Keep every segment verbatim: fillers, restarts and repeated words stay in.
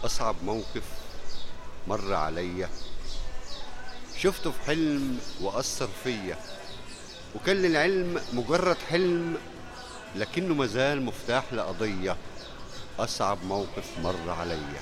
أصعب موقف مر عليا شفته في حلم وأثر فيا، وكان للعلم مجرد حلم لكنه مازال مفتاح لقضية. أصعب موقف مر عليا.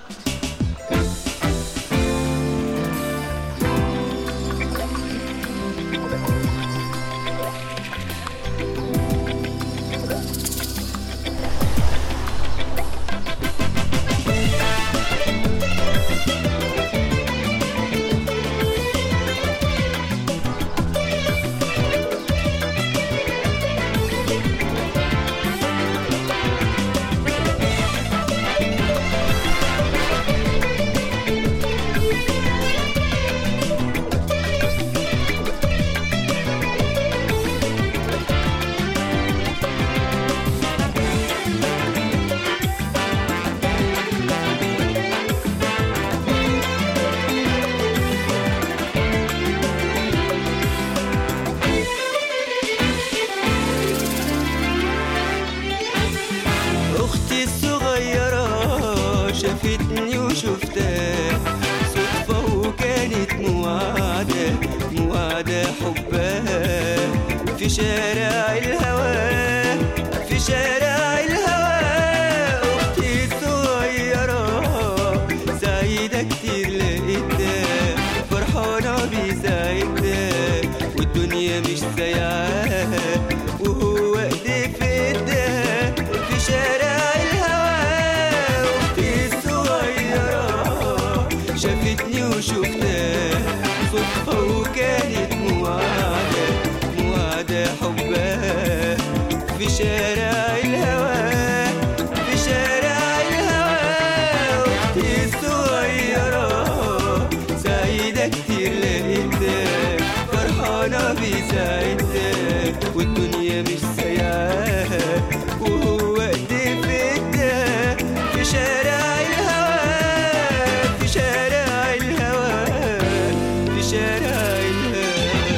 أختي الصغيرة شافتني وشفتها صدفة، وكانت موعدة موعدة حبها في شارع الهوى، في شارع الهوى. أختي الصغيرة سعيدة كتير لقيتها، فرحانة بسعادتها والدنيا مش سايعاها، وهو ايديه في ايدها في شارع الهوى. أختي الصغيرة شافتني وشفتها صدفة، وكانت موعدة موعدة حبها في شارع الهوى، في شارع الهوى. أختي الصغيرة سعيدة كتير لقيتها، فرحانة بسعادتها والدنيا مش سايعاها، وهو ايديه في ايدها في شارع الهوى، في شارع الهوى، في شارع الهوى.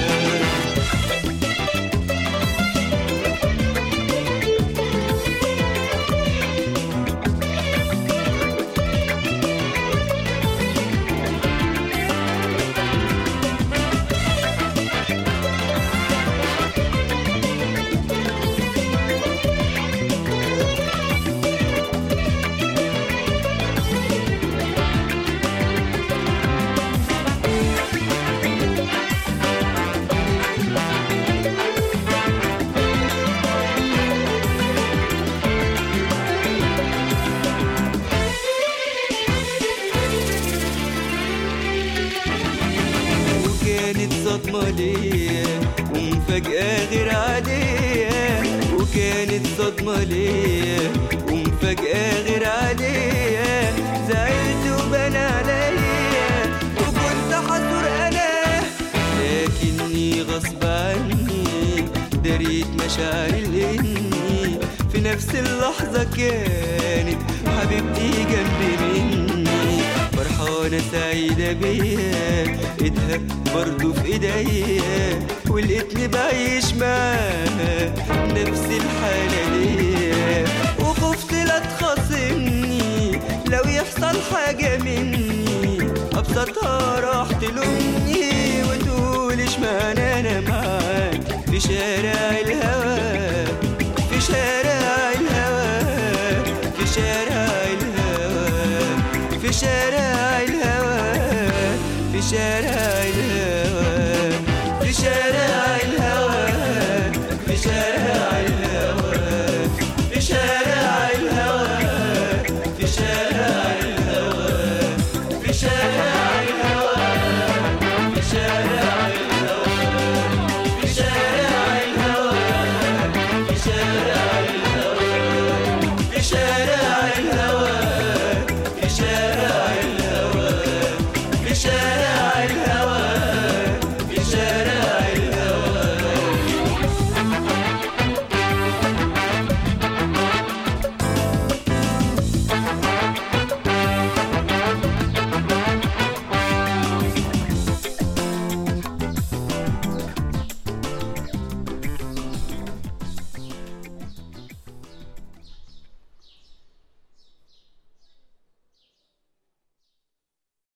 كانت صدمة ليا ومفاجأة غير عادية، وكانت صدمة ليا ومفاجأة غير عادية. زعلت وبان عليا وكنت حذر أنا، لكني غصب عني دريت مشاعري لإني في نفس اللحظة كانت حبيبتي جنبي مني، فرحانة سعيدة بيا، ايدها برضو في ايديا، ولقيتني بعيش معاها نفس الحالة دي. وخفت لا تخاصمني لو يحصل حاجة مني، أبسطها راح تلومني وتقول اشمعنى أنا معاك في شارع الهوى، في شارع الهوى، في شارع الهوى، في شارع الهوى، في شارع